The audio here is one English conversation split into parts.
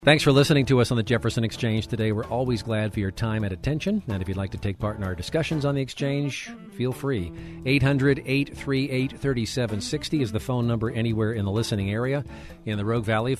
Thanks for listening to us on the Jefferson Exchange today. We're always glad for your time and attention. And if you'd like to take part in our discussions on the Exchange, feel free. 800-838-3760 is the phone number anywhere in the listening area. In the Rogue Valley,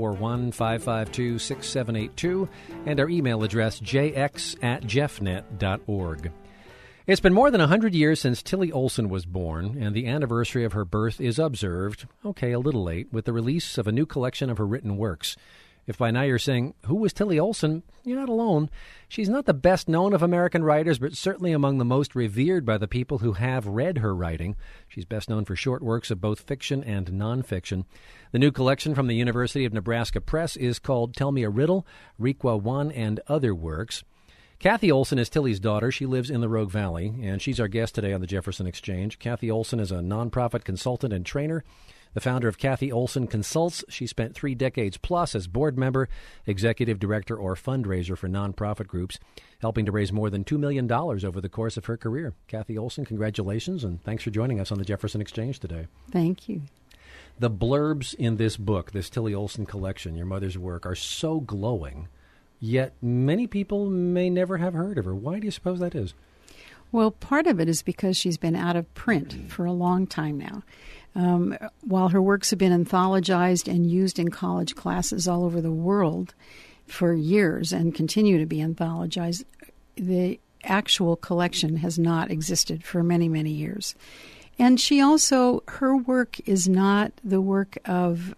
541-552-6782. And our email address, jx@jeffnet.org. It's been more than 100 years since Tillie Olson was born, and the anniversary of her birth is observed, a little late, with the release of a new collection of her written works. If by now you're saying, who was Tillie Olson? You're not alone. She's not the best known of American writers, but certainly among the most revered by the people who have read her writing. She's best known for short works of both fiction and nonfiction. The new collection from the University of Nebraska Press is called Tell Me a Riddle, Requa 1, and Other Works. Kathy Olson is Tillie's daughter. She lives in the Rogue Valley, and she's our guest today on the Jefferson Exchange. Kathy Olson is a nonprofit consultant and trainer. The founder of Kathy Olson Consults. She spent 3 decades plus as board member, executive director, or fundraiser for nonprofit groups, helping to raise more than $2 million over the course of her career. Kathy Olson, congratulations, and thanks for joining us on the Jefferson Exchange today. Thank you. The blurbs in this book, this Tillie Olson collection, your mother's work, are so glowing, yet many people may never have heard of her. Why do you suppose that is? Well, part of it is because she's been out of print for a long time now. While her works have been anthologized and used in college classes all over the world for years and continue to be anthologized, the actual collection has not existed for many, many years. And she also, her work is not the work of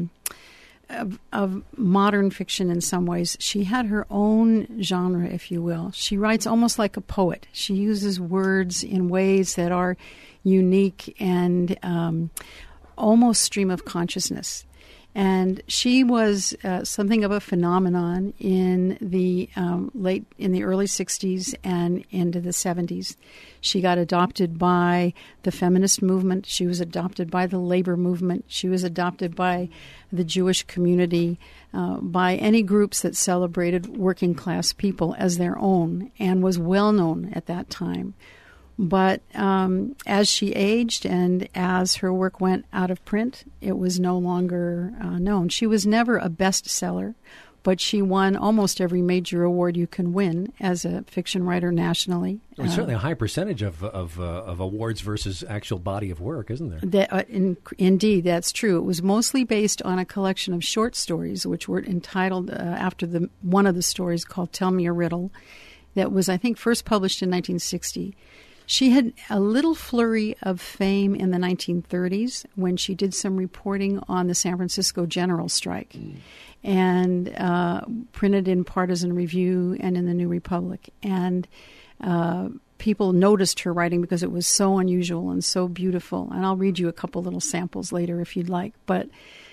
modern fiction in some ways. She had her own genre, if you will. She writes almost like a poet. She uses words in ways that are unique and almost stream of consciousness. And she was something of a phenomenon in the early 60s and into the 70s. She got adopted by the feminist movement. She was adopted by the labor movement. She was adopted by the Jewish community, by any groups that celebrated working class people as their own, and was well known at that time. But as she aged and as her work went out of print, it was no longer known. She was never a bestseller, but she won almost every major award you can win as a fiction writer nationally. There's certainly a high percentage of awards versus actual body of work, isn't there? Indeed, that's true. It was mostly based on a collection of short stories, which were entitled after one of the stories called Tell Me a Riddle, that was, I think, first published in 1960. She had a little flurry of fame in the 1930s when she did some reporting on the San Francisco General Strike and printed in Partisan Review and in the New Republic. And people noticed her writing because it was so unusual and so beautiful. And I'll read you a couple little samples later if you'd like. But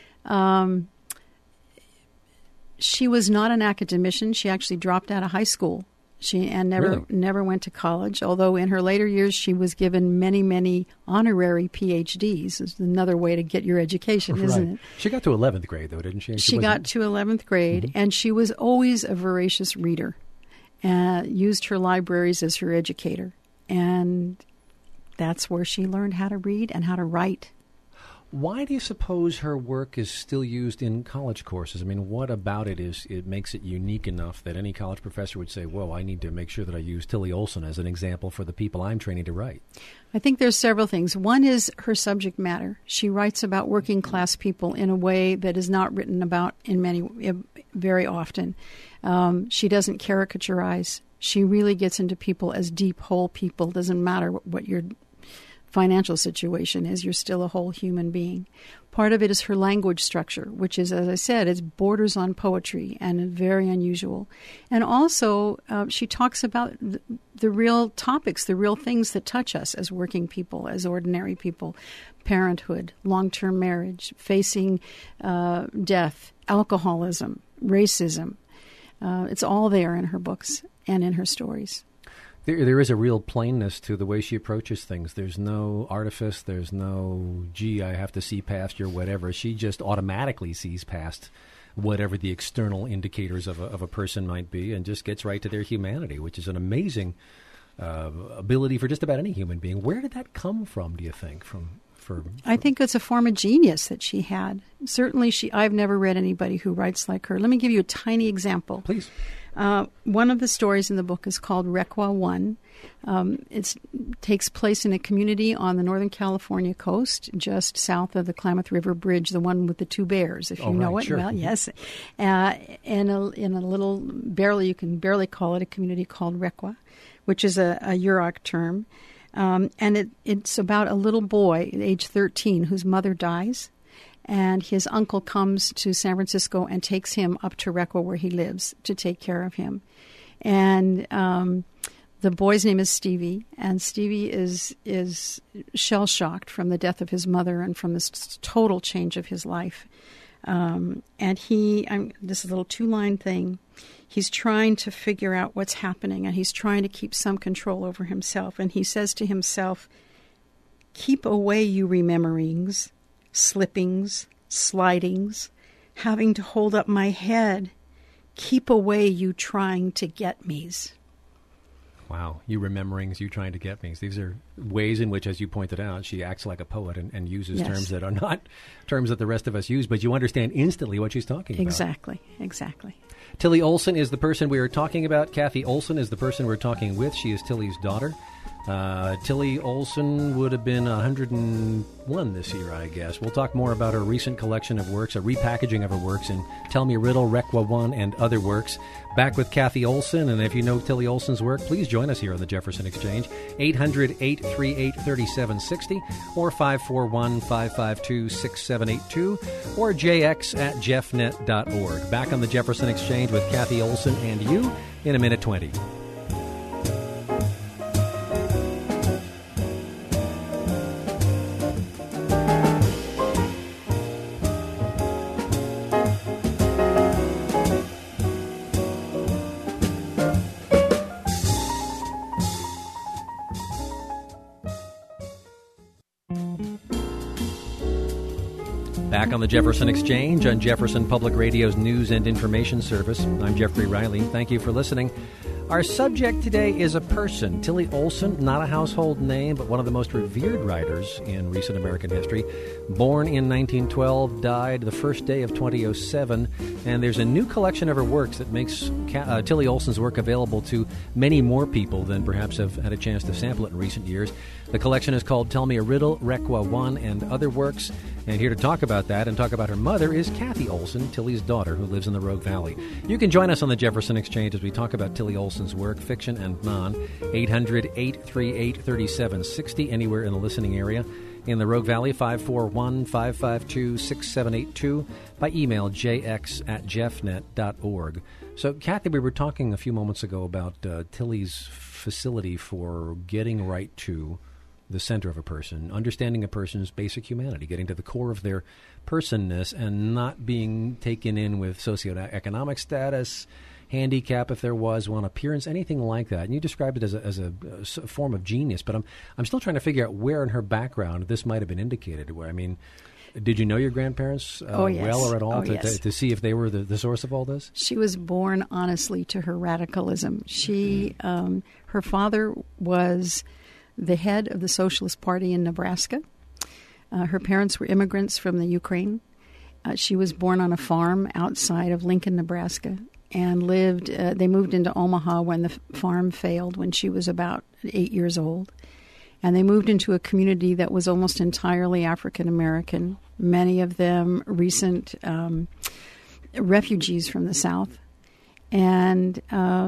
she was not an academician. She actually dropped out of high school. Never went to college, although in her later years she was given many, many honorary PhDs. It's another way to get your education, isn't it? She got to 11th grade, though, didn't she? She got to 11th grade, and she was always a voracious reader, used her libraries as her educator, and that's where she learned how to read and how to write. Why do you suppose her work is still used in college courses? I mean, what about it makes it unique enough that any college professor would say, whoa, I need to make sure that I use Tillie Olson as an example for the people I'm training to write? I think there's several things. One is her subject matter. She writes about working class people in a way that is not written about very often. She doesn't caricaturize. She really gets into people as deep, whole people. Doesn't matter what your financial situation is, you're still a whole human being. Part of it is her language structure, which is, as I said, it borders on poetry and very unusual. And also, she talks about the real topics, the real things that touch us as working people, as ordinary people. Parenthood, long-term marriage, facing death, alcoholism, racism. It's all there in her books and in her stories. There is a real plainness to the way she approaches things. There's no artifice. There's no, gee, I have to see past your whatever. She just automatically sees past whatever the external indicators of a person might be and just gets right to their humanity, which is an amazing ability for just about any human being. Where did that come from, do you think, from for... I think it's a form of genius that she had. Certainly, I've never read anybody who writes like her. Let me give you a tiny example. Please. One of the stories in the book is called Requa One. It takes place in a community on the Northern California coast, just south of the Klamath River Bridge, the one with the two bears, if you know it. Sure. Well, yes. In a little, you can barely call it a community called Requa, which is a Yurok term. And it's about a little boy, age 13, whose mother dies. And his uncle comes to San Francisco and takes him up to Requa where he lives to take care of him. And the boy's name is Stevie, and Stevie is shell-shocked from the death of his mother and from this total change of his life. And this is a little two-line thing. He's trying to figure out what's happening, and he's trying to keep some control over himself. And he says to himself, "Keep away, you rememberings, slippings, slidings, having to hold up my head. Keep away, you trying to get me's." Wow, you rememberings, you trying to get me. These are ways in which, as you pointed out, she acts like a poet and uses terms that are not terms that the rest of us use, but you understand instantly what she's talking about. Exactly. Tillie Olsen is the person we are talking about. Kathy Olsen is the person we're talking with. She is Tillie's daughter. Tillie Olsen would have been 101 this year, I guess. We'll talk more about her recent collection of works, a repackaging of her works in Tell Me a Riddle, Requa One, and other works. Back with Kathy Olsen, and if you know Tillie Olsen's work, please join us here on the Jefferson Exchange, 800-838-3760 or 541-552-6782 or jx@jeffnet.org. Back on the Jefferson Exchange with Kathy Olsen and you in a minute 20. Back on the Jefferson Exchange on Jefferson Public Radio's News and Information Service. I'm Jeffrey Riley. Thank you for listening. Our subject today is a person, Tillie Olsen, not a household name, but one of the most revered writers in recent American history. Born in 1912, died the first day of 2007, and there's a new collection of her works that makes Tillie Olsen's work available to many more people than perhaps have had a chance to sample it in recent years. The collection is called Tell Me a Riddle, Requa One, and Other Works. And here to talk about that and talk about her mother is Kathy Olsen, Tillie's daughter, who lives in the Rogue Valley. You can join us on the Jefferson Exchange as we talk about Tillie Olsen's work, fiction and non, 800-838-3760, anywhere in the listening area. In the Rogue Valley, 541-552-6782, by email jx@jeffnet.org. So, Kathy, we were talking a few moments ago about Tillie's facility for getting right to the center of a person, understanding a person's basic humanity, getting to the core of their personness and not being taken in with socioeconomic status, handicap, if there was one, appearance, anything like that. And you described it as a form of genius, but I'm still trying to figure out where in her background this might have been indicated. Where, I mean, did you know your grandparents well or at all to see if they were the source of all this? She was born, honestly, to her radicalism. She, her father was the head of the Socialist Party in Nebraska. Her parents were immigrants from the Ukraine. She was born on a farm outside of Lincoln, Nebraska, and they moved into Omaha when the farm failed when she was about 8 years old. And they moved into a community that was almost entirely African American, many of them recent refugees from the South. And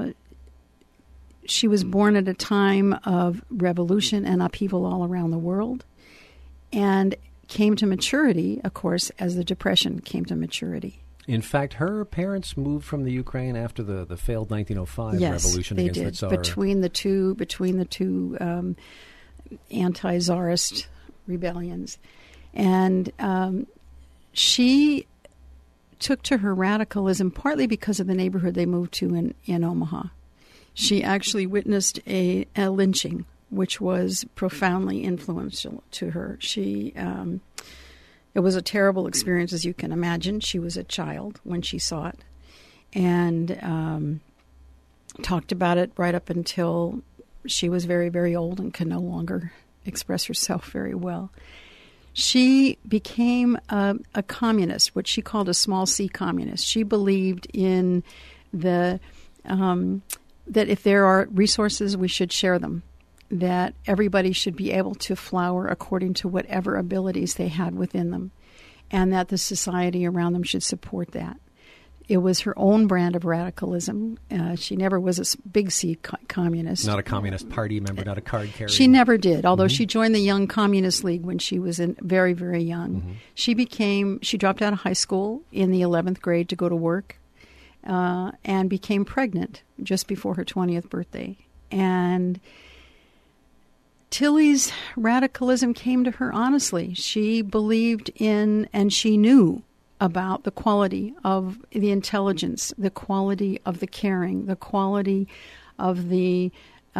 she was born at a time of revolution and upheaval all around the world, and came to maturity, of course, as the Depression came to maturity. In fact, her parents moved from the Ukraine after the failed 1905 revolution against the Tsar. Between the two anti-Tsarist rebellions. And she took to her radicalism partly because of the neighborhood they moved to in Omaha. She actually witnessed a lynching, which was profoundly influential to her. It was a terrible experience, as you can imagine. She was a child when she saw it, and talked about it right up until she was very, very old and could no longer express herself very well. She became a communist, what she called a small c communist. She believed in that if there are resources, we should share them, that everybody should be able to flower according to whatever abilities they had within them, and that the society around them should support that. It was her own brand of radicalism. She never was a big C communist. Not a Communist Party member, not a card carrier. She never did, although she joined the Young Communist League when she was very, very young. She dropped out of high school in the 11th grade to go to work and became pregnant just before her 20th birthday. And Tillie's radicalism came to her honestly. She believed in and she knew about the quality of the intelligence, the quality of the caring, the quality of the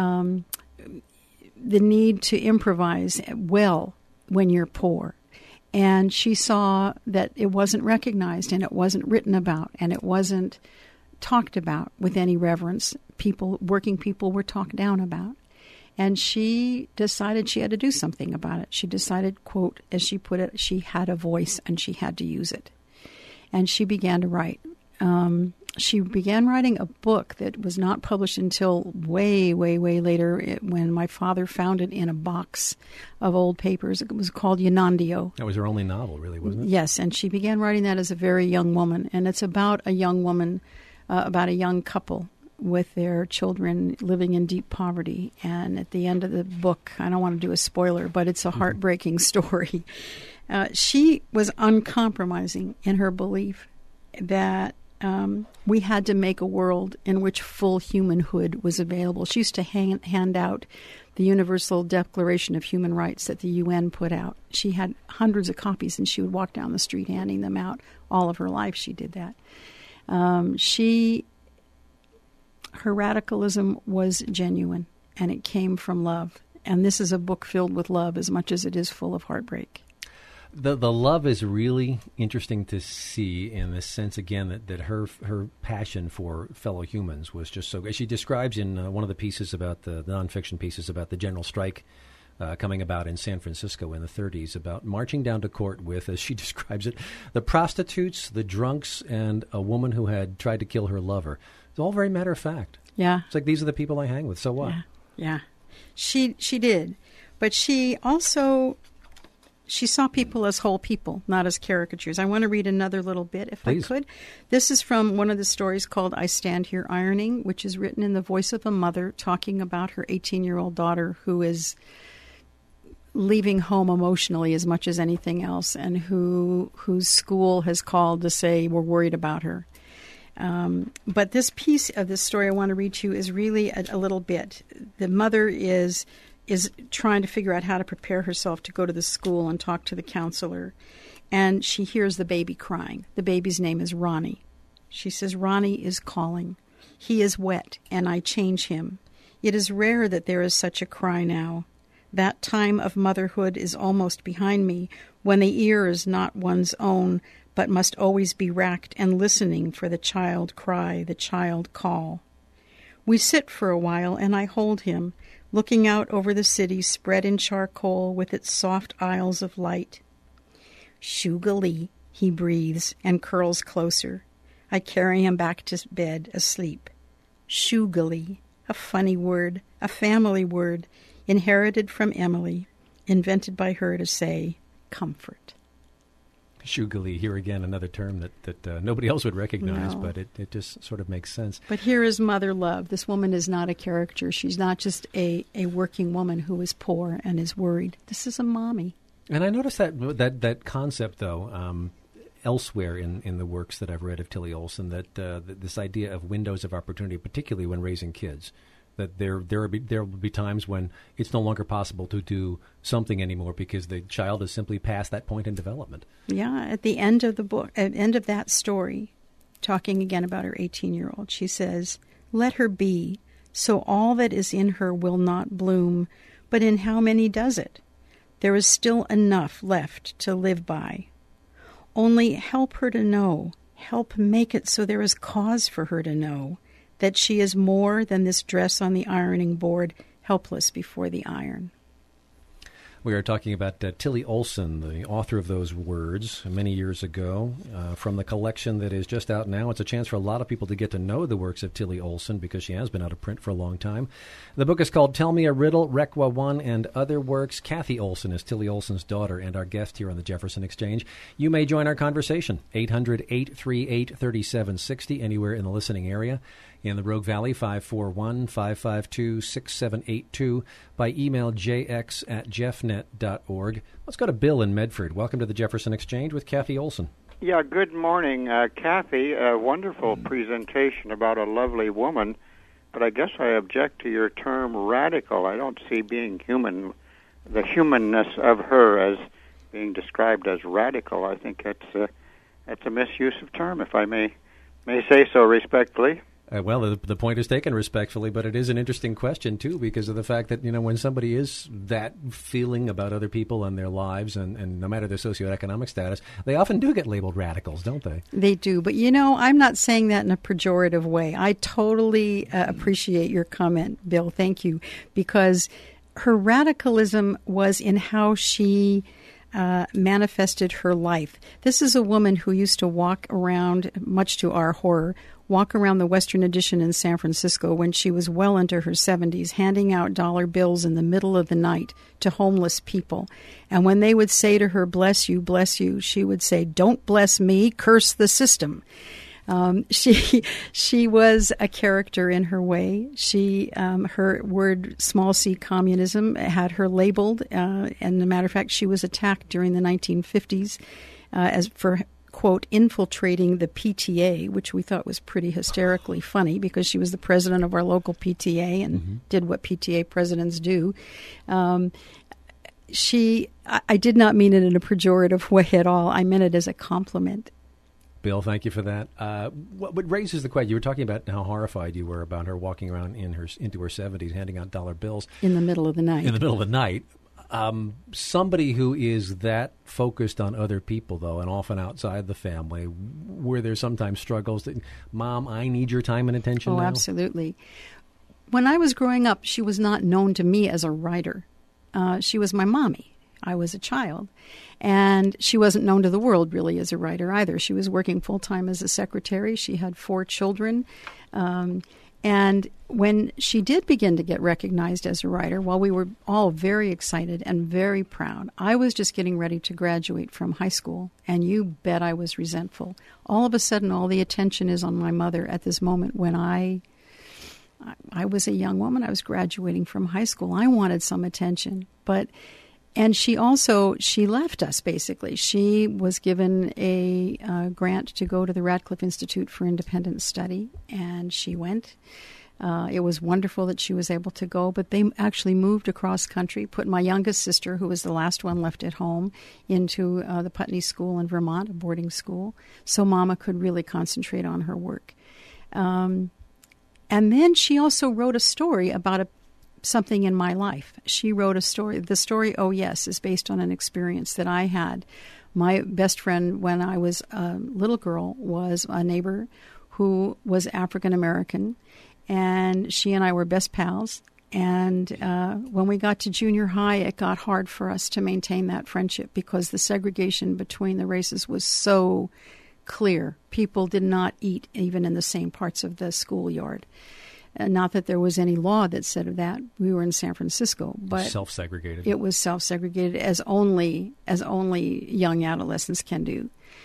need to improvise well when you're poor. And she saw that it wasn't recognized and it wasn't written about and it wasn't talked about with any reverence. Working people were talked down about. And she decided she had to do something about it. She decided, quote, as she put it, she had a voice and she had to use it. And she began to write. She began writing a book that was not published until way, way, way later when my father found it in a box of old papers. It was called Yonandio. That was her only novel, really, wasn't it? Yes, and she began writing that as a very young woman. And it's about a young woman, about a young couple with their children living in deep poverty. And at the end of the book, I don't want to do a spoiler, but it's a heartbreaking story. She was uncompromising in her belief that we had to make a world in which full humanhood was available. She used to hand out the Universal Declaration of Human Rights that the UN put out. She had hundreds of copies, and she would walk down the street handing them out. All of her life she did that. Her radicalism was genuine, and it came from love. And this is a book filled with love as much as it is full of heartbreak. The love is really interesting to see in the sense, again, that her passion for fellow humans was just so good. She describes in one of the pieces about the nonfiction pieces about the general strike coming about in San Francisco in the 30s, about marching down to court with, as she describes it, the prostitutes, the drunks, and a woman who had tried to kill her lover. It's all very matter of fact. Yeah. It's like, these are the people I hang with, so what? Yeah. She did. But she also... She saw people as whole people, not as caricatures. I want to read another little bit, if Please. I could. This is from one of the stories called I Stand Here Ironing, which is written in the voice of a mother talking about her 18-year-old daughter who is leaving home emotionally as much as anything else and whose school has called to say we're worried about her. But this piece of this story I want to read to you is really a little bit. The mother is trying to figure out how to prepare herself to go to the school and talk to the counselor. And she hears the baby crying. The baby's name is Ronnie. She says, Ronnie is calling. He is wet, and I change him. It is rare that there is such a cry now. That time of motherhood is almost behind me, when the ear is not one's own, but must always be racked and listening for the child cry, the child call. We sit for a while, and I hold him, looking out over the city spread in charcoal with its soft aisles of light. Shugali, he breathes and curls closer. I carry him back to bed, asleep. Shugali, a funny word, a family word, inherited from Emily, invented by her to say comfort. Shugali, here again, another term that nobody else would recognize, but it just sort of makes sense. But here is mother love. This woman is not a caricature. She's not just a working woman who is poor and is worried. This is a mommy. And I noticed that concept, though, elsewhere in the works that I've read of Tillie Olsen, that this idea of windows of opportunity, particularly when raising kids, that there will be times when it's no longer possible to do something anymore because the child is simply past that point in development. Yeah, at the end of the book, at the end of that story, talking again about her 18-year-old, she says, "Let her be, so all that is in her will not bloom, but in how many does it? There is still enough left to live by. Only help her to know, help make it so there is cause for her to know, that she is more than this dress on the ironing board, helpless before the iron." We are talking about Tillie Olson, the author of those words many years ago, from the collection that is just out now. It's a chance for a lot of people to get to know the works of Tillie Olson because she has been out of print for a long time. The book is called Tell Me a Riddle, Requa 1 and Other Works. Kathy Olson is Tillie Olson's daughter and our guest here on the Jefferson Exchange. You may join our conversation, 800-838-3760, anywhere in the listening area. In the Rogue Valley, 541-552-6782. By email, jx@jeffnet.org. Let's go to Bill in Medford. Welcome to the Jefferson Exchange with Kathy Olson. Yeah, good morning, Kathy. A wonderful presentation about a lovely woman, but I guess I object to your term radical. I don't see being human, the humanness of her as being described as radical. I think that's a misuse of term, if I may say so respectfully. Well, the point is taken respectfully, but it is an interesting question, too, because of the fact that, when somebody is that feeling about other people and their lives, and no matter their socioeconomic status, they often do get labeled radicals, don't they? They do. But, I'm not saying that in a pejorative way. I totally appreciate your comment, Bill. Thank you. Because her radicalism was in how she manifested her life. This is a woman who used to walk around, much to our horror, walk around the Western Addition in San Francisco when she was well into her 70s, handing out dollar bills in the middle of the night to homeless people. And when they would say to her, bless you, she would say, don't bless me, curse the system. She was a character in her way. Her word small c communism had her labeled, and as a matter of fact, she was attacked during the 1950s as for quote infiltrating the PTA, which we thought was pretty hysterically funny because she was the president of our local PTA and did what PTA presidents do. I did not mean it in a pejorative way at all. I meant it as a compliment. Bill, thank you for that. What raises the question, you were talking about how horrified you were about her walking around into her 70s, handing out dollar bills. In the middle of the night. In the middle of the night. Somebody who is that focused on other people, though, and often outside the family, where there's sometimes struggles that, Mom, I need your time and attention now? Oh, absolutely. When I was growing up, she was not known to me as a writer. She was my mommy. I was a child. And she wasn't known to the world, really, as a writer either. She was working full-time as a secretary. She had 4 children. And when she did begin to get recognized as a writer, while we were all very excited and very proud, I was just getting ready to graduate from high school, and you bet I was resentful. All of a sudden, all the attention is on my mother at this moment when I was a young woman. I was graduating from high school. I wanted some attention, and she left us, basically. She was given a grant to go to the Radcliffe Institute for Independent Study, and she went. It was wonderful that she was able to go, but they actually moved across country, put my youngest sister, who was the last one left at home, into the Putney School in Vermont, a boarding school, so Mama could really concentrate on her work. And then she also wrote a story about something in my life. She wrote a story. The story, Oh Yes, is based on an experience that I had. My best friend when I was a little girl was a neighbor who was African American, and she and I were best pals. And when we got to junior high, it got hard for us to maintain that friendship because the segregation between the races was so clear. People did not eat even in the same parts of the schoolyard. Not that there was any law that said that. We were in San Francisco, but self-segregated. It was self-segregated as only young adolescents can do.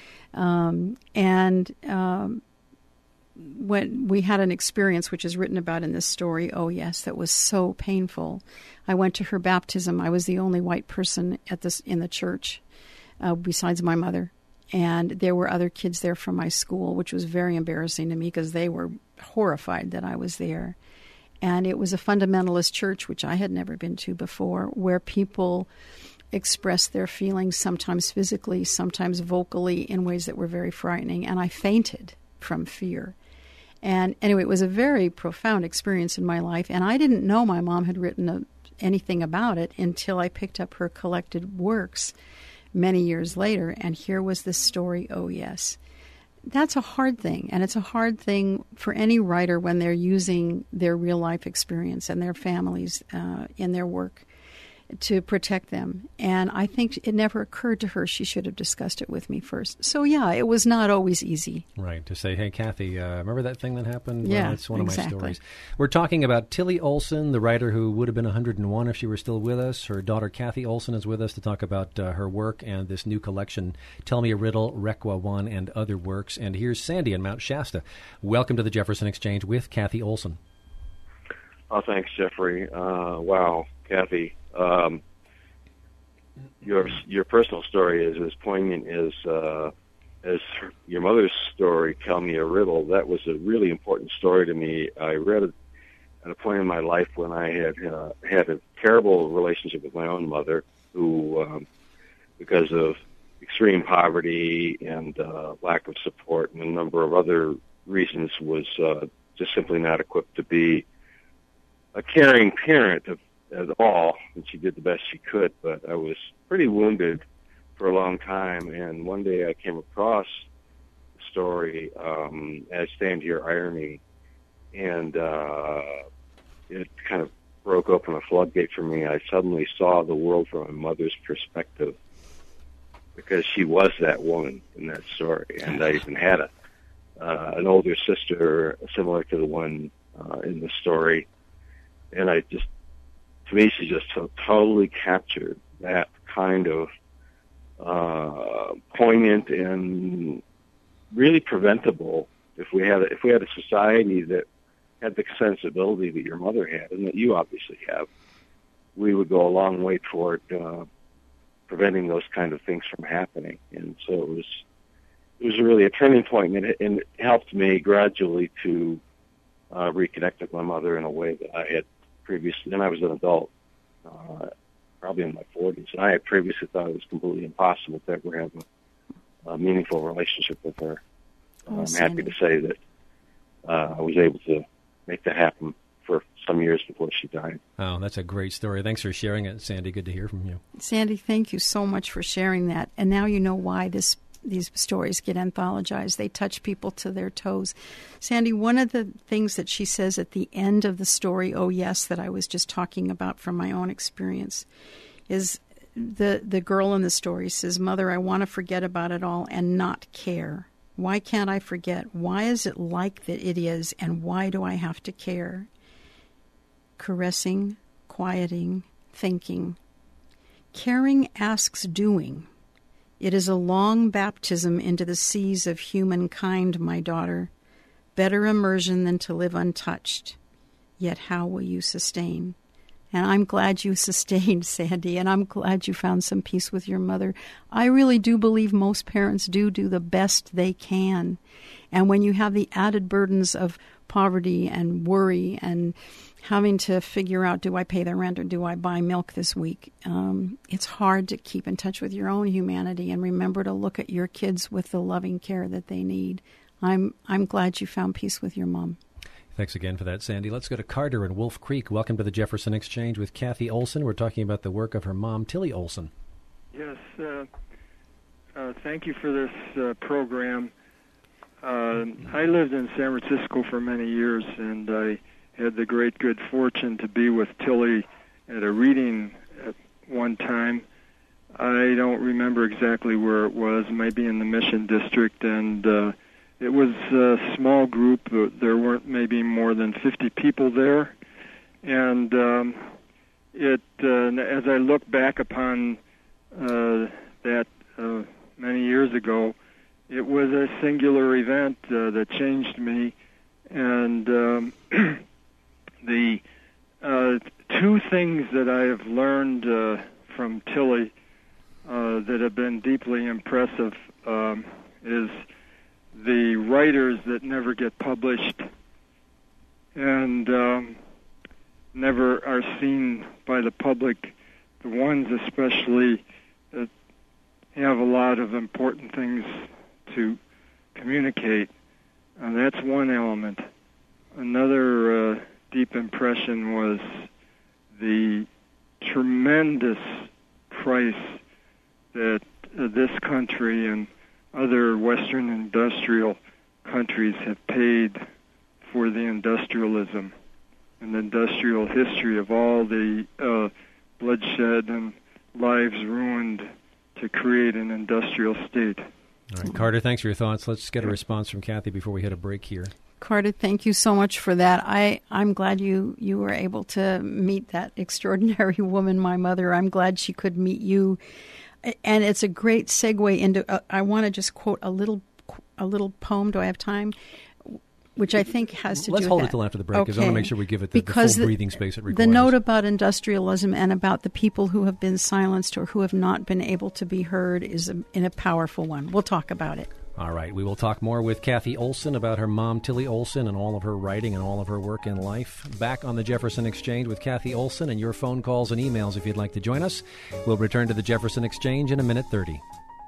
When we had an experience, which is written about in this story, Oh Yes, that was so painful. I went to her baptism. I was the only white person in the church, besides my mother. And there were other kids there from my school, which was very embarrassing to me because they were horrified that I was there. And it was a fundamentalist church, which I had never been to before, where people expressed their feelings, sometimes physically, sometimes vocally, in ways that were very frightening. And I fainted from fear. And anyway, it was a very profound experience in my life. And I didn't know my mom had written anything about it until I picked up her collected works many years later, and here was this story, Oh Yes. That's a hard thing, and it's a hard thing for any writer when they're using their real-life experience and their families in their work. to protect them. And I think it never occurred to her she should have discussed it with me first. So, yeah, it was not always easy. Right, to say, hey, Kathy, remember that thing that happened? Yeah, well, that's one exactly. of my stories. We're talking about Tillie Olson, the writer who would have been 101 if she were still with us. Her daughter, Kathy Olson, is with us to talk about her work and this new collection, Tell Me a Riddle, Requa One, and Other Works. And here's Sandy in Mount Shasta. Welcome to the Jefferson Exchange with Kathy Olson. Oh, thanks, Jeffrey. Wow, Kathy. Your personal story is as poignant as your mother's story, Tell Me a Riddle. That was a really important story to me. I read it at a point in my life when I had a terrible relationship with my own mother, who, because of extreme poverty and lack of support and a number of other reasons, was just simply not equipped to be a caring parent at all, and she did the best she could, but I was pretty wounded for a long time, and one day I came across the story as I stand here ironing, and it kind of broke open a floodgate for me. I suddenly saw the world from my mother's perspective, because she was that woman in that story, and I even had an older sister similar to the one in the story. And to me, she just totally captured that kind of poignant and really preventable. If we had a society that had the sensibility that your mother had, and that you obviously have, we would go a long way toward preventing those kind of things from happening. And so it was really a turning point, and it helped me gradually to reconnect with my mother in a way that I had previously. And I was an adult, probably in my 40s, and I had previously thought it was completely impossible to ever have a meaningful relationship with her. I'm happy to say that I was able to make that happen for some years before she died. Oh, that's a great story. Thanks for sharing it, Sandy. Good to hear from you. Sandy, thank you so much for sharing that. And now you know why these stories get anthologized. They touch people to their toes. Sandy, one of the things that she says at the end of the story, Oh Yes, that I was just talking about from my own experience, is the girl in the story says, Mother, I want to forget about it all and not care. Why can't I forget? Why is it like that it is, and why do I have to care? Caressing, quieting, thinking. Caring asks doing. It is a long baptism into the seas of humankind, my daughter. Better immersion than to live untouched. Yet how will you sustain? And I'm glad you sustained, Sandy, and I'm glad you found some peace with your mother. I really do believe most parents do the best they can. And when you have the added burdens of poverty and worry and having to figure out, do I pay the rent or do I buy milk this week? It's hard to keep in touch with your own humanity and remember to look at your kids with the loving care that they need. I'm glad you found peace with your mom. Thanks again for that, Sandy. Let's go to Carter in Wolf Creek. Welcome to the Jefferson Exchange with Kathy Olson. We're talking about the work of her mom, Tillie Olson. Yes, thank you for this program. I lived in San Francisco for many years, and I had the great good fortune to be with Tillie at a reading at one time. I don't remember exactly where it was, maybe in the Mission District, and it was a small group. There weren't maybe more than 50 people there. And as I look back upon that many years ago, it was a singular event that changed me. And the two things that I have learned from Tillie that have been deeply impressive is the writers that never get published and never are seen by the public, the ones especially that have a lot of important things to communicate. That's one element. Another deep impression was the tremendous price that this country and other Western industrial countries have paid for the industrialism and the industrial history of all the bloodshed and lives ruined to create an industrial state. All right, Carter, thanks for your thoughts. Let's get a response from Kathy before we hit a break here. Carter, thank you so much for that. I'm glad you were able to meet that extraordinary woman, my mother. I'm glad she could meet you. And it's a great segue into, I want to just quote a little poem. Do I have time? Which I think has to do with Let's hold that. it till after the break, because I want to make sure we give it the Because full breathing space it requires. The note about industrialism and about the people who have been silenced or who have not been able to be heard is a powerful one. We'll talk about it. All right, we will talk more with Kathy Olson about her mom, Tilly Olson, and all of her writing and all of her work in life. Back on the Jefferson Exchange with Kathy Olson, and your phone calls and emails if you'd like to join us. We'll return to the Jefferson Exchange in a minute 30.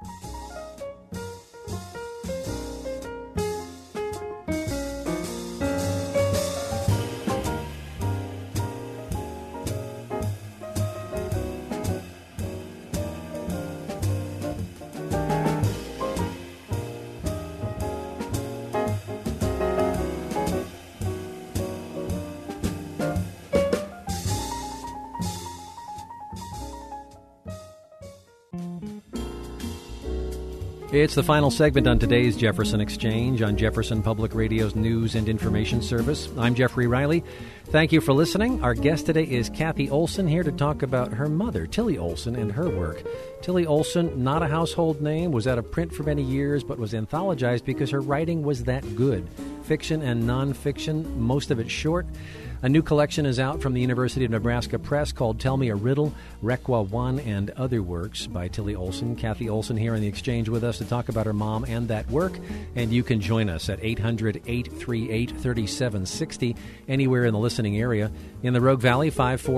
It's the final segment on today's Jefferson Exchange on Jefferson Public Radio's News and Information Service. I'm Jeffrey Riley. Thank you for listening. Our guest today is Kathy Olson, here to talk about her mother, Tilly Olson, and her work. Tilly Olson, not a household name, was out of print for many years, but was anthologized because her writing was that good. Fiction and nonfiction, most of it short. A new collection is out from the University of Nebraska Press called Tell Me a Riddle, Requa One, and Other Works by Tilly Olson. Kathy Olson here in the Exchange with us to talk about her mom and that work. And you can join us at 800-838-3760 anywhere in the listening area. In the Rogue Valley,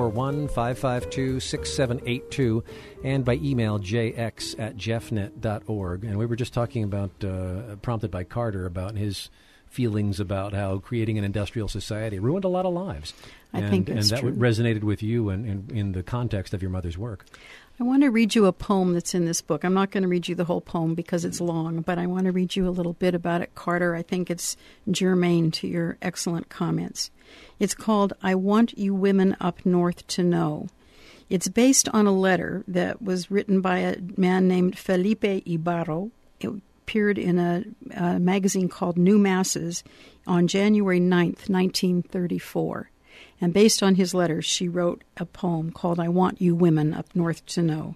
541-552-6782, and by email jx@jeffnet.org. And we were just talking about, prompted by Carter, about his feelings about how creating an industrial society ruined a lot of lives. I think that's true. true. And that resonated with you and in the context of your mother's work. I want to read you a poem that's in this book. I'm not going to read you the whole poem because it's long, but I want to read you a little bit about it, Carter. I think it's germane to your excellent comments. It's called I Want You Women Up North to Know. It's based on a letter that was written by a man named Felipe Ibarro. It appeared in a magazine called New Masses on January 9th, 1934. And based on his letters, she wrote a poem called I Want You Women Up North to Know.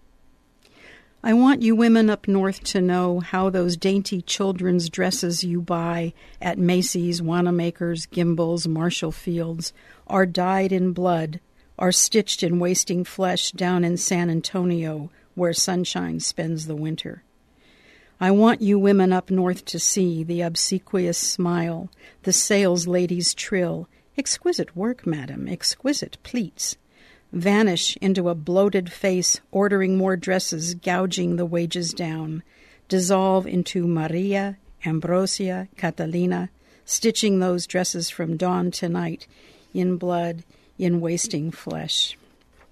I want you women up north to know how those dainty children's dresses you buy at Macy's, Wanamaker's, Gimbel's, Marshall Field's are dyed in blood, are stitched in wasting flesh down in San Antonio, where sunshine spends the winter. I want you women up north to see the obsequious smile, the sales lady's trill, exquisite work, madam, exquisite pleats, vanish into a bloated face, ordering more dresses, gouging the wages down, dissolve into Maria, Ambrosia, Catalina, stitching those dresses from dawn to night, in blood, in wasting flesh.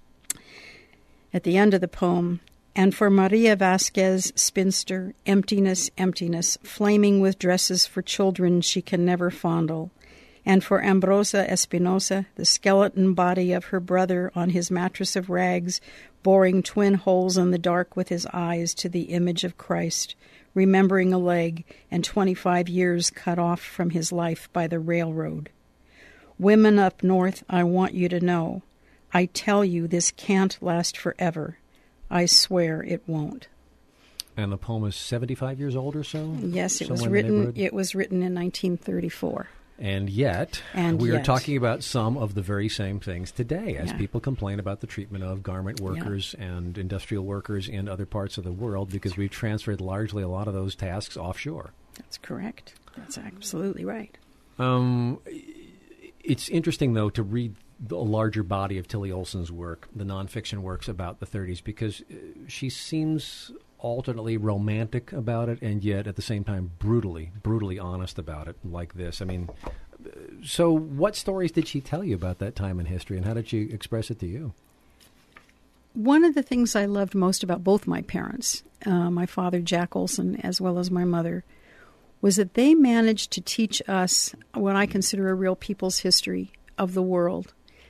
At the end of the poem, and for Maria Vasquez, spinster, emptiness, emptiness, flaming with dresses for children she can never fondle. And for Ambrosa Espinosa, the skeleton body of her brother on his mattress of rags, boring twin holes in the dark with his eyes to the image of Christ, remembering a leg and 25 years cut off from his life by the railroad. Women up north, I want you to know. I tell you this can't last forever. I swear it won't. And the poem is 75 years old or so? Yes, it was written in 1934. And yet, we are talking about some of the very same things today as people complain about the treatment of garment workers and industrial workers in other parts of the world because we've transferred largely a lot of those tasks offshore. That's correct. That's absolutely right. It's interesting, though, to read a larger body of Tilly Olson's work, the nonfiction works about the 30s, because she seems alternately romantic about it and yet at the same time brutally honest about it, like this. I mean, so what stories did she tell you about that time in history, and how did she express it to you? One of the things I loved most about both my parents, my father, Jack Olson, as well as my mother, was that they managed to teach us what I consider a real people's history of the world.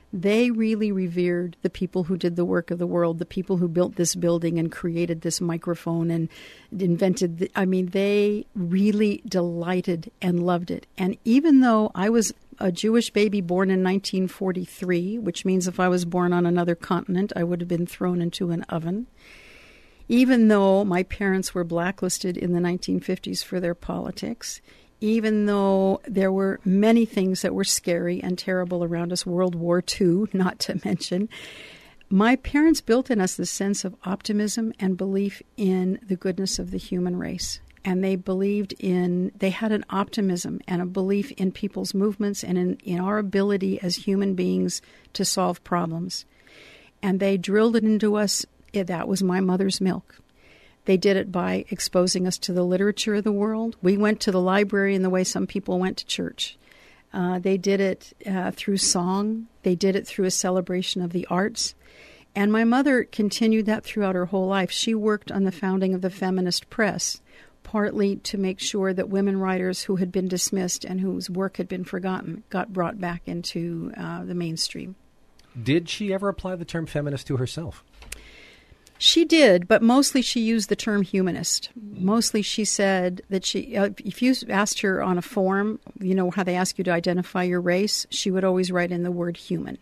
They really revered the people who did the work of the world, the people who built this building and created this microphone and invented they really delighted and loved it. And even though I was a Jewish baby born in 1943, which means if I was born on another continent, I would have been thrown into an oven. Even though my parents were blacklisted in the 1950s for their politics, even though there were many things that were scary and terrible around us, World War II, not to mention, my parents built in us this sense of optimism and belief in the goodness of the human race. And they had an optimism and a belief in people's movements and in our ability as human beings to solve problems. And they drilled it into us. That was my mother's milk. They did it by exposing us to the literature of the world. We went to the library in the way some people went to church. They did it through song. They did it through a celebration of the arts. And my mother continued that throughout her whole life. She worked on the founding of the feminist press, partly to make sure that women writers who had been dismissed and whose work had been forgotten got brought back into the mainstream. Did she ever apply the term feminist to herself? She did, but mostly she used the term humanist. Mostly she said that if you asked her on a form, you know how they ask you to identify your race, she would always write in the word human.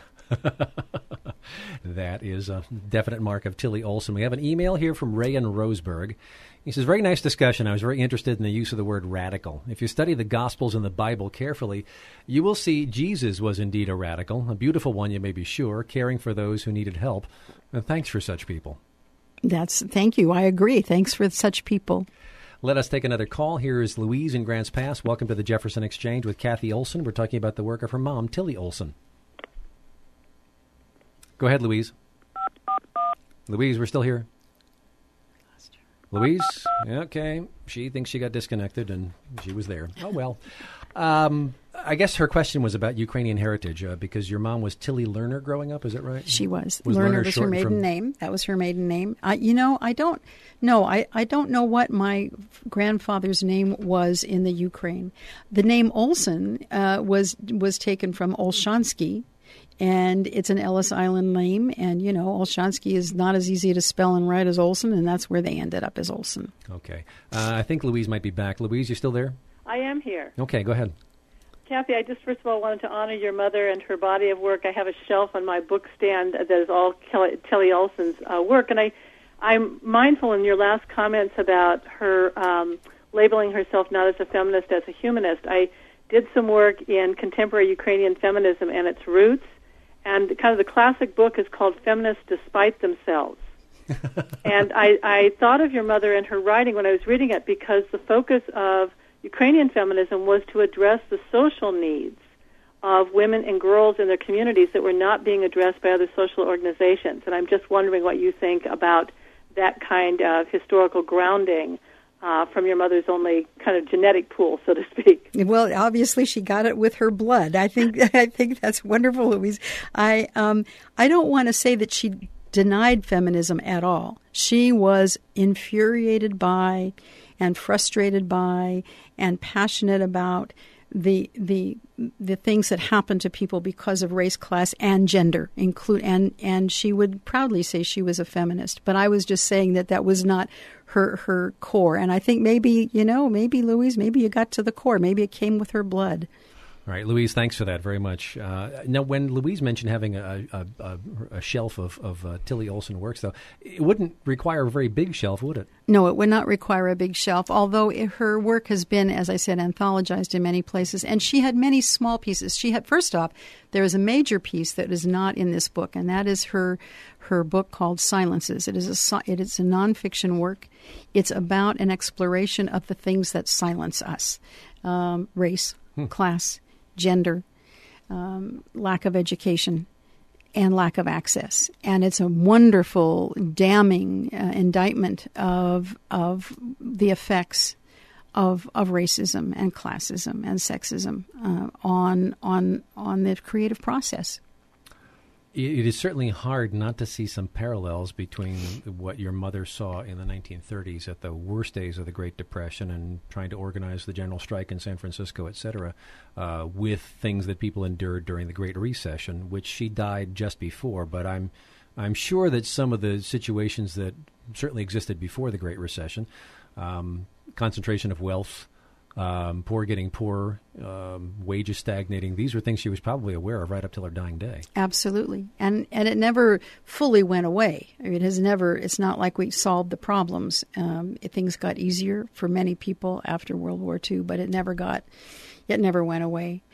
That is a definite mark of Tillie Olsen. We have an email here from Ray in Roseburg. He says, very nice discussion. I was very interested in the use of the word radical. If you study the Gospels and the Bible carefully, you will see Jesus was indeed a radical, a beautiful one, you may be sure, caring for those who needed help. And thanks for such people. Thank you. I agree. Thanks for such people. Let us take another call. Here is Louise in Grants Pass. Welcome to the Jefferson Exchange with Kathy Olsen. We're talking about the work of her mom, Tillie Olsen. Go ahead, Louise. Louise, we're still here. Louise? Okay. She thinks she got disconnected, and she was there. Oh, well. I guess her question was about Ukrainian heritage, because your mom was Tillie Lerner growing up, is that right? She was. Lerner was her maiden name. That was her maiden name. I don't know what my grandfather's name was in the Ukraine. The name Olsen was taken from Olshansky, and it's an Ellis Island name, and, Olshansky is not as easy to spell and write as Olsen, and that's where they ended up as Olsen. Okay. I think Louise might be back. Louise, you still there? I am here. Okay, go ahead. Kathy, I just first of all wanted to honor your mother and her body of work. I have a shelf on my book stand that is all Tillie Olsen's work, and I'm mindful in your last comments about her labeling herself not as a feminist, as a humanist. I did some work in contemporary Ukrainian feminism and its roots, and kind of the classic book is called Feminists Despite Themselves. And I thought of your mother and her writing when I was reading it, because the focus of Ukrainian feminism was to address the social needs of women and girls in their communities that were not being addressed by other social organizations. And I'm just wondering what you think about that kind of historical grounding from your mother's only kind of genetic pool, so to speak. Well, obviously she got it with her blood. I think that's wonderful, Louise. I don't want to say that she denied feminism at all. She was infuriated by and frustrated by and passionate about the things that happen to people because of race, class, and gender. And she would proudly say she was a feminist. But I was just saying that was not her core. And I think maybe Louise, maybe you got to the core. Maybe it came with her blood. All right, Louise, thanks for that very much. Now, when Louise mentioned having a shelf of Tillie Olsen works, though, it wouldn't require a very big shelf, would it? No, it would not require a big shelf, although her work has been, as I said, anthologized in many places. And she had many small pieces. First off, there is a major piece that is not in this book, and that is her book called Silences. It is a nonfiction work. It's about an exploration of the things that silence us, race, class, gender, lack of education, and lack of access. And it's a wonderful, damning indictment of the effects of racism and classism and sexism on the creative process. It is certainly hard not to see some parallels between what your mother saw in the 1930s at the worst days of the Great Depression and trying to organize the general strike in San Francisco, et cetera, with things that people endured during the Great Recession, which she died just before. But I'm sure that some of the situations that certainly existed before the Great Recession, concentration of wealth, poor getting poorer, wages stagnating. These were things she was probably aware of right up till her dying day. Absolutely. And it never fully went away. I mean, it's not like we solved the problems. Things got easier for many people after World War II, but it never went away.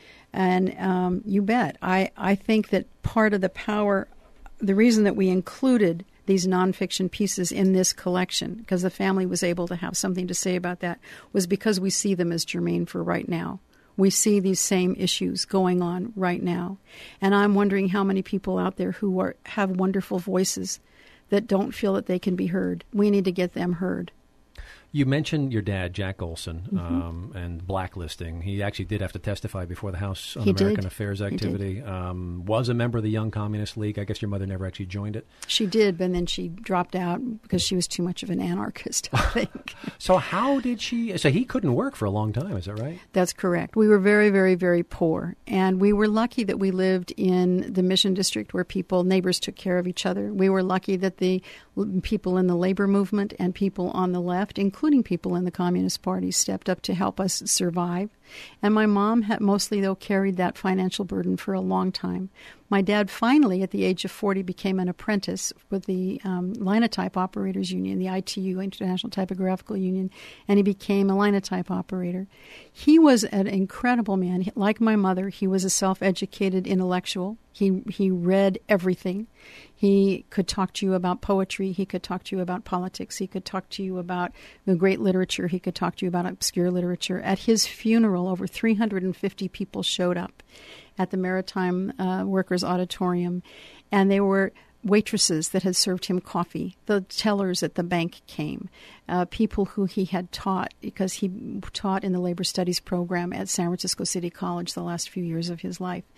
And you bet. I think that part of the power, the reason that we included these nonfiction pieces in this collection, because the family was able to have something to say about that, was because we see them as germane for right now. We see these same issues going on right now. And I'm wondering how many people out there who have wonderful voices that don't feel that they can be heard. We need to get them heard. You mentioned your dad, Jack Olson, and blacklisting. He actually did have to testify before the House Un-American Affairs activity. Was a member of the Young Communist League. I guess your mother never actually joined it. She did, but then she dropped out because she was too much of an anarchist, I think. So how did she... So he couldn't work for a long time, is that right? That's correct. We were very, very, very poor. And we were lucky that we lived in the Mission District where neighbors took care of each other. We were lucky that the people in the labor movement and people on the left, including people in the Communist Party, stepped up to help us survive. And my mom had mostly, though, carried that financial burden for a long time. My dad finally, at the age of 40, became an apprentice with the Linotype Operators Union, the ITU, International Typographical Union, and he became a linotype operator. He was an incredible man. Like my mother, he was a self-educated intellectual. He read everything. He could talk to you about poetry. He could talk to you about politics. He could talk to you about the great literature. He could talk to you about obscure literature. At his funeral, over 350 people showed up at the Maritime Workers Auditorium, and they were waitresses that had served him coffee. The tellers at the bank came. People who he had taught, because he taught in the labor studies program at San Francisco City College the last few years of his life.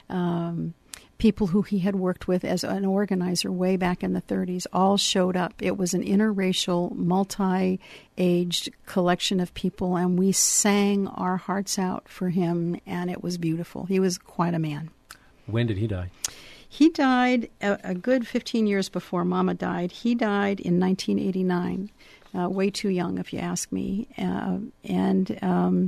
People who he had worked with as an organizer way back in the 30s all showed up. It was an interracial, multi-aged collection of people, and we sang our hearts out for him, and it was beautiful. He was quite a man. When did he die? He died a good 15 years before Mama died. He died in 1989, way too young, if you ask me, and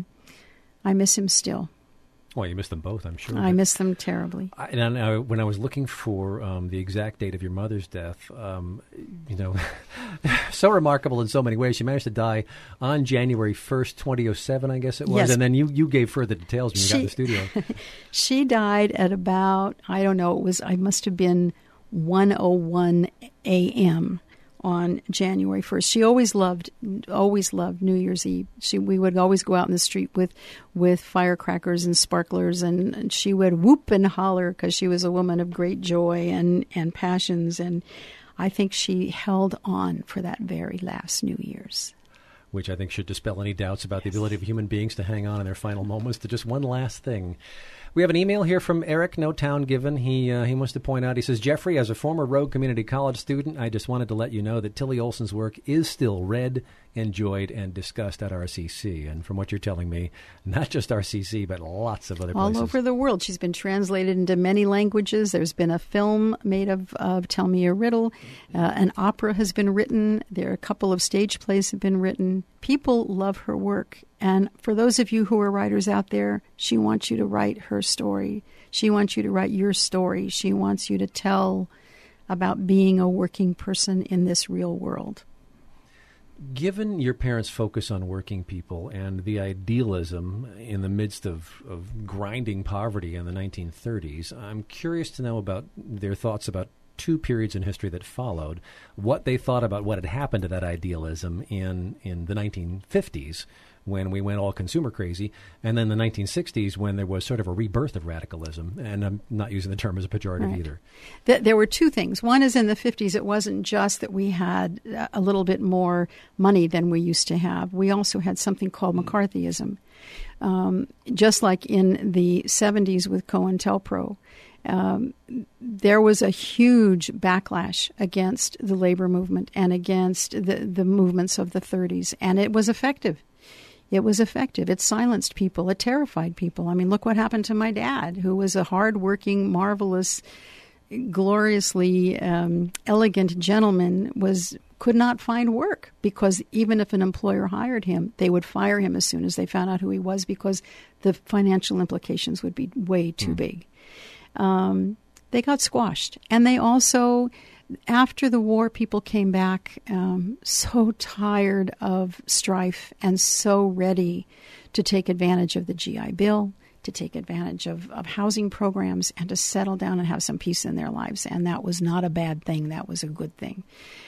I miss him still. Well, you missed them both, I'm sure. I miss them terribly. When I was looking for the exact date of your mother's death, so remarkable in so many ways. She managed to die on January 1st, 2007, I guess it was. Yes. And then you gave further details when you got in the studio. She died at about, I don't know, I must have been 1:01 a.m. on January 1st. She always loved New Year's Eve. We would always go out in the street with firecrackers and sparklers, and she would whoop and holler because she was a woman of great joy and passions. And I think she held on for that very last New Year's. Which I think should dispel any doubts about the ability of human beings to hang on in their final moments to just one last thing. We have an email here from Eric, no town given. He wants to point out, he says, Jeffrey, as a former Rogue Community College student, I just wanted to let you know that Tillie Olson's work is still read, enjoyed, and discussed at RCC. And from what you're telling me, not just RCC, but lots of other places. All over the world. She's been translated into many languages. There's been a film made of Tell Me a Riddle. An opera has been written. There are a couple of stage plays have been written. People love her work. And for those of you who are writers out there, she wants you to write her story. She wants you to write your story. She wants you to tell about being a working person in this real world. Given your parents' focus on working people and the idealism in the midst of grinding poverty in the 1930s, I'm curious to know about their thoughts about two periods in history that followed, what they thought about what had happened to that idealism in the 1950s, when we went all consumer crazy, and then the 1960s when there was sort of a rebirth of radicalism. And I'm not using the term as a pejorative either. There were two things. One is in the 50s, it wasn't just that we had a little bit more money than we used to have. We also had something called McCarthyism. Just like in the 70s with COINTELPRO, there was a huge backlash against the labor movement and against the movements of the 30s, and it was effective. It was effective. It silenced people. It terrified people. I mean, look what happened to my dad, who was a hardworking, marvelous, gloriously elegant gentleman, could not find work because even if an employer hired him, they would fire him as soon as they found out who he was because the financial implications would be way too big. They got squashed. And they also, after the war, people came back so tired of strife and so ready to take advantage of the GI Bill, to take advantage of housing programs, and to settle down and have some peace in their lives. And that was not a bad thing. That was a good thing.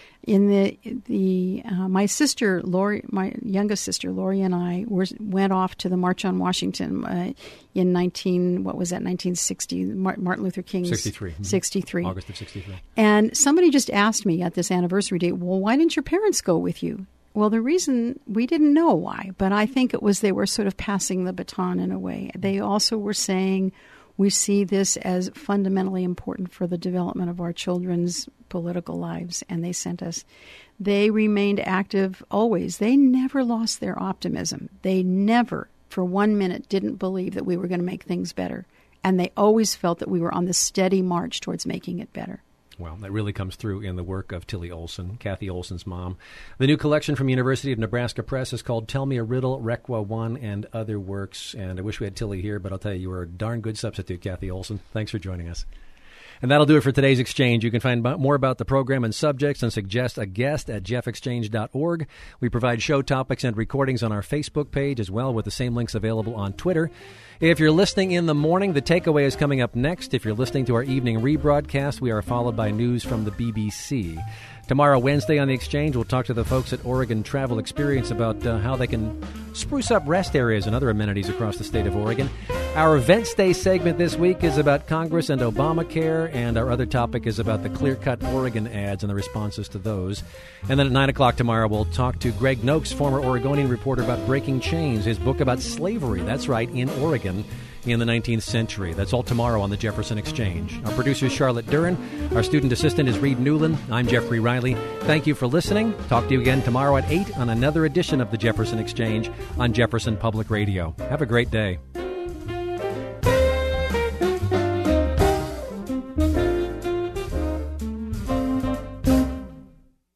My sister Lori, my youngest sister Lori, and I went off to the March on Washington in 1960. Martin Luther King's 63. 63. August of 63. And somebody just asked me at this anniversary date, well, why didn't your parents go with you? Well, the reason, we didn't know why, but I think it was they were sort of passing the baton in a way. They also were saying, we see this as fundamentally important for the development of our children's political lives, and they sent us. They remained active always. They never lost their optimism. They never, for 1 minute, didn't believe that we were going to make things better, and they always felt that we were on the steady march towards making it better. Well, that really comes through in the work of Tillie Olsen, Kathy Olsen's mom. The new collection from University of Nebraska Press is called Tell Me a Riddle, Requa 1, and Other Works. And I wish we had Tillie here, but I'll tell you, you were a darn good substitute, Kathy Olsen. Thanks for joining us. And that'll do it for today's exchange. You can find more about the program and subjects and suggest a guest at jeffexchange.org. We provide show topics and recordings on our Facebook page as well, with the same links available on Twitter. If you're listening in the morning, the takeaway is coming up next. If you're listening to our evening rebroadcast, we are followed by news from the BBC. Tomorrow, Wednesday, on The Exchange, we'll talk to the folks at Oregon Travel Experience about how they can spruce up rest areas and other amenities across the state of Oregon. Our Events Day segment this week is about Congress and Obamacare, and our other topic is about the clear-cut Oregon ads and the responses to those. And then at 9 o'clock tomorrow, we'll talk to Greg Noakes, former Oregonian reporter, about Breaking Chains, his book about slavery. That's right, in Oregon in the 19th century. That's all tomorrow on the Jefferson Exchange. Our producer is Charlotte Duran. Our student assistant is Reed Newland. I'm Jeffrey Riley. Thank you for listening. Talk to you again tomorrow at 8 on another edition of the Jefferson Exchange on Jefferson Public Radio. Have a great day.